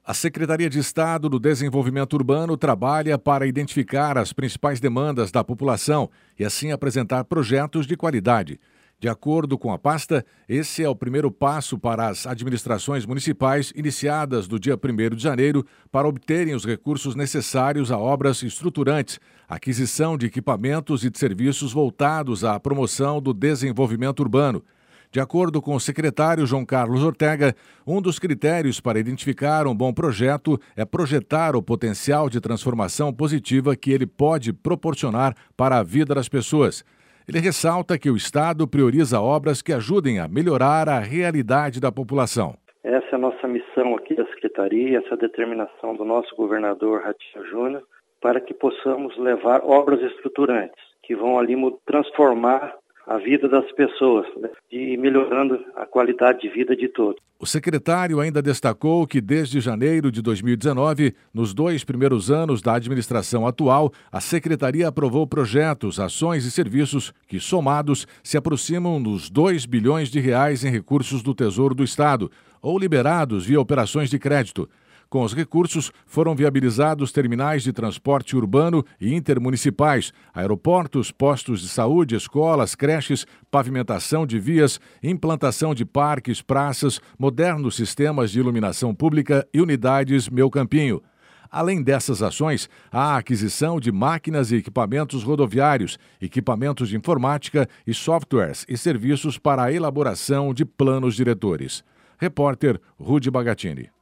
A Secretaria de Estado do Desenvolvimento Urbano trabalha para identificar as principais demandas da população e, assim, apresentar projetos de qualidade. De acordo com a pasta, esse é o primeiro passo para as administrações municipais iniciadas do dia 1º de janeiro para obterem os recursos necessários a obras estruturantes, aquisição de equipamentos e de serviços voltados à promoção do desenvolvimento urbano. De acordo com o secretário João Carlos Ortega, um dos critérios para identificar um bom projeto é projetar o potencial de transformação positiva que ele pode proporcionar para a vida das pessoas. Ele ressalta que o Estado prioriza obras que ajudem a melhorar a realidade da população. Essa é a nossa missão aqui da Secretaria, essa determinação do nosso governador Ratinho Júnior, para que possamos levar obras estruturantes, que vão ali transformar a vida das pessoas, né, e melhorando a qualidade de vida de todos. O secretário ainda destacou que desde janeiro de 2019, nos 2 primeiros anos da administração atual, a Secretaria aprovou projetos, ações e serviços que, somados, se aproximam dos R$ 2 bilhões em recursos do Tesouro do Estado, ou liberados via operações de crédito. Com os recursos, foram viabilizados terminais de transporte urbano e intermunicipais, aeroportos, postos de saúde, escolas, creches, pavimentação de vias, implantação de parques, praças, modernos sistemas de iluminação pública e unidades Meu Campinho. Além dessas ações, há a aquisição de máquinas e equipamentos rodoviários, equipamentos de informática e softwares e serviços para a elaboração de planos diretores. Repórter Rudy Bagatini.